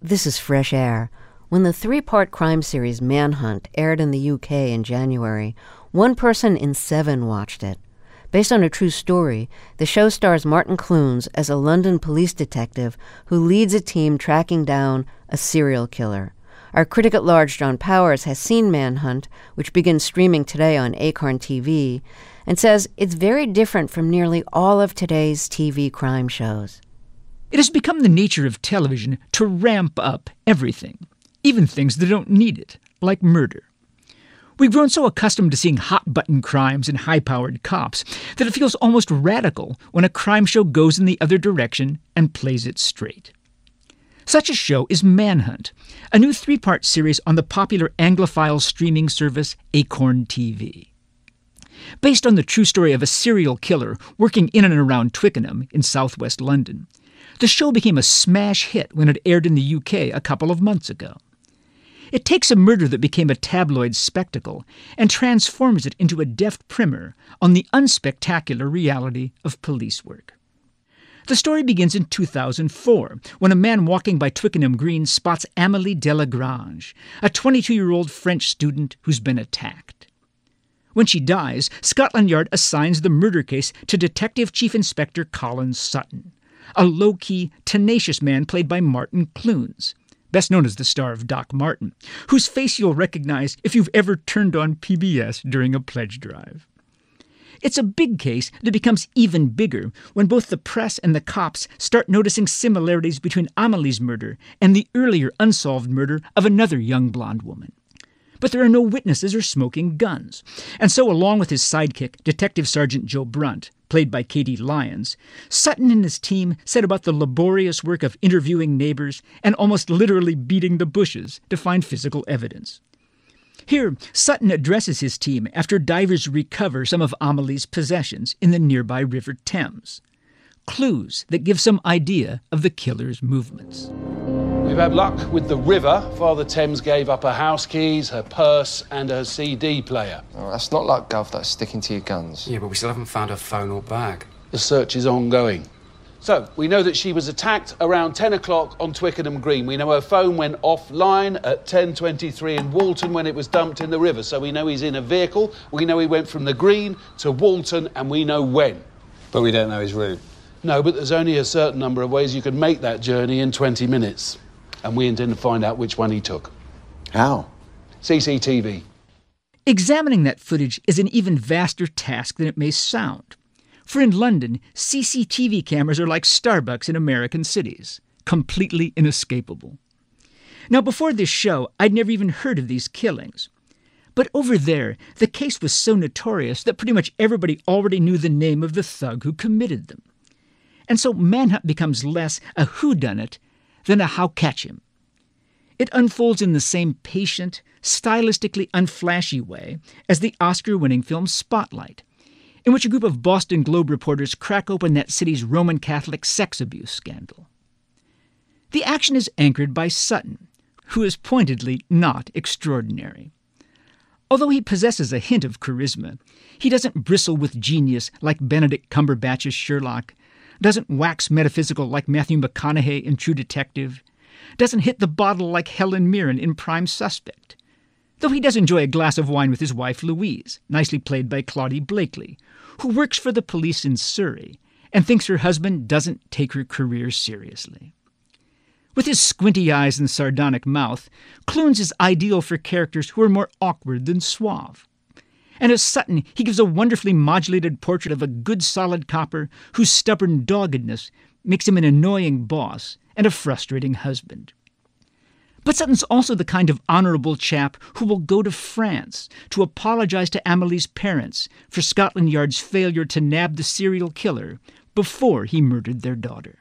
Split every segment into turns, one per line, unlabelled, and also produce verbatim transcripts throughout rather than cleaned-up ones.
This is Fresh Air. When the three-part crime series Manhunt aired in the U K in January, one person in seven watched it. Based on a true story, the show stars Martin Clunes as a London police detective who leads a team tracking down a serial killer. Our critic at large, John Powers, has seen Manhunt, which begins streaming today on Acorn T V, and says it's very different from nearly all of today's T V crime shows.
It has become the nature of television to ramp up everything, even things that don't need it, like murder. We've grown so accustomed to seeing hot-button crimes and high-powered cops that it feels almost radical when a crime show goes in the other direction and plays it straight. Such a show is Manhunt, a new three-part series on the popular Anglophile streaming service Acorn T V. Based on the true story of a serial killer working in and around Twickenham in southwest London, the show became a smash hit when it aired in the U K a couple of months ago. It takes a murder that became a tabloid spectacle and transforms it into a deft primer on the unspectacular reality of police work. The story begins in two thousand four, when a man walking by Twickenham Green spots Amélie Delagrange, a twenty-two-year-old French student who's been attacked. When she dies, Scotland Yard assigns the murder case to Detective Chief Inspector Colin Sutton, a low-key, tenacious man played by Martin Clunes, best known as the star of Doc Martin, whose face you'll recognize if you've ever turned on P B S during a pledge drive. It's a big case that becomes even bigger when both the press and the cops start noticing similarities between Amélie's murder and the earlier unsolved murder of another young blonde woman. But there are no witnesses or smoking guns, and so along with his sidekick, Detective Sergeant Joe Brunt, played by Katie Lyons, Sutton and his team set about the laborious work of interviewing neighbors and almost literally beating the bushes to find physical evidence. Here, Sutton addresses his team after divers recover some of Amélie's possessions in the nearby River Thames. Clues that give some idea of the killer's movements.
We've had luck with the river. Father Thames gave up her house keys, her purse and her C D player.
Oh, that's not like Gov, that's sticking to your guns.
Yeah, but we still haven't found her phone or bag.
The search is ongoing. So, we know that she was attacked around ten o'clock on Twickenham Green. We know her phone went offline at ten twenty-three in Walton when it was dumped in the river. So we know he's in a vehicle, we know he went from the Green to Walton, and we know when.
But we don't know his route.
No, but there's only a certain number of ways you can make that journey in twenty minutes. And we intend to find out which one he took.
How?
C C T V.
Examining that footage is an even vaster task than it may sound. For in London, C C T V cameras are like Starbucks in American cities, completely inescapable. Now, before this show, I'd never even heard of these killings. But over there, the case was so notorious that pretty much everybody already knew the name of the thug who committed them. And so Manhunt becomes less a whodunit than a how catch him. It unfolds in the same patient, stylistically unflashy way as the Oscar-winning film Spotlight, in which a group of Boston Globe reporters crack open that city's Roman Catholic sex abuse scandal. The action is anchored by Sutton, who is pointedly not extraordinary. Although he possesses a hint of charisma, he doesn't bristle with genius like Benedict Cumberbatch's Sherlock, doesn't wax metaphysical like Matthew McConaughey in True Detective, doesn't hit the bottle like Helen Mirren in Prime Suspect. Though he does enjoy a glass of wine with his wife Louise, nicely played by Claudie Blakely, who works for the police in Surrey and thinks her husband doesn't take her career seriously. With his squinty eyes and sardonic mouth, Clunes is ideal for characters who are more awkward than suave. And as Sutton, he gives a wonderfully modulated portrait of a good solid copper whose stubborn doggedness makes him an annoying boss and a frustrating husband. But Sutton's also the kind of honorable chap who will go to France to apologize to Amélie's parents for Scotland Yard's failure to nab the serial killer before he murdered their daughter.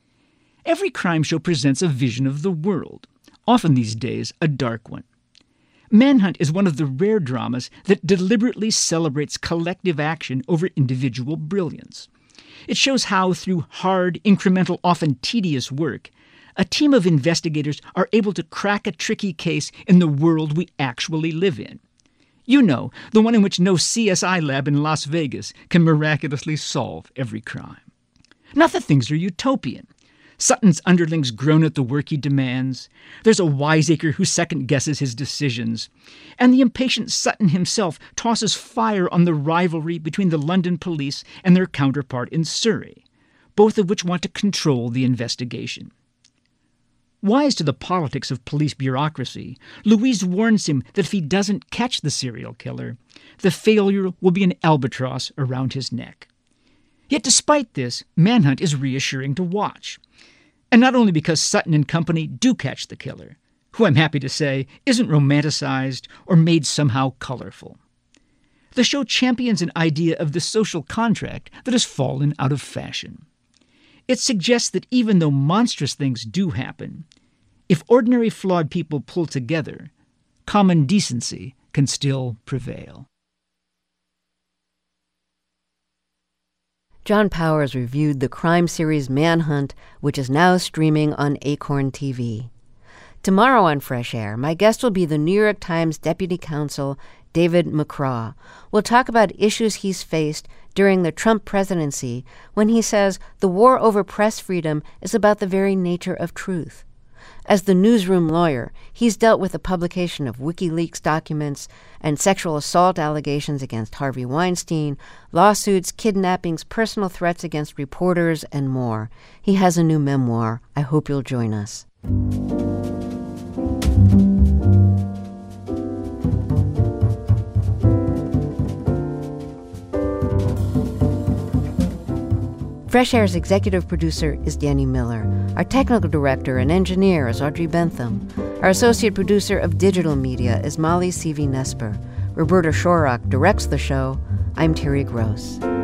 Every crime show presents a vision of the world, often these days a dark one. Manhunt is one of the rare dramas that deliberately celebrates collective action over individual brilliance. It shows how, through hard, incremental, often tedious work, a team of investigators are able to crack a tricky case in the world we actually live in. You know, the one in which no C S I lab in Las Vegas can miraculously solve every crime. Not that things are utopian. Sutton's underlings groan at the work he demands. There's a wiseacre who second-guesses his decisions. And the impatient Sutton himself tosses fire on the rivalry between the London police and their counterpart in Surrey, both of which want to control the investigation. Wise to the politics of police bureaucracy, Louise warns him that if he doesn't catch the serial killer, the failure will be an albatross around his neck. Yet despite this, Manhunt is reassuring to watch. And not only because Sutton and company do catch the killer, who I'm happy to say isn't romanticized or made somehow colorful. The show champions an idea of the social contract that has fallen out of fashion. It suggests that even though monstrous things do happen, if ordinary flawed people pull together, common decency can still prevail.
John Powers reviewed the crime series Manhunt, which is now streaming on Acorn T V. Tomorrow on Fresh Air, my guest will be the New York Times Deputy Counsel David McCraw. We'll talk about issues he's faced during the Trump presidency when he says the war over press freedom is about the very nature of truth. As the newsroom lawyer, he's dealt with the publication of WikiLeaks documents and sexual assault allegations against Harvey Weinstein, lawsuits, kidnappings, personal threats against reporters, and more. He has a new memoir. I hope you'll join us. Fresh Air's executive producer is Danny Miller. Our technical director and engineer is Audrey Bentham. Our associate producer of digital media is Molly C V Nesper. Roberta Shorrock directs the show. I'm Terry Gross.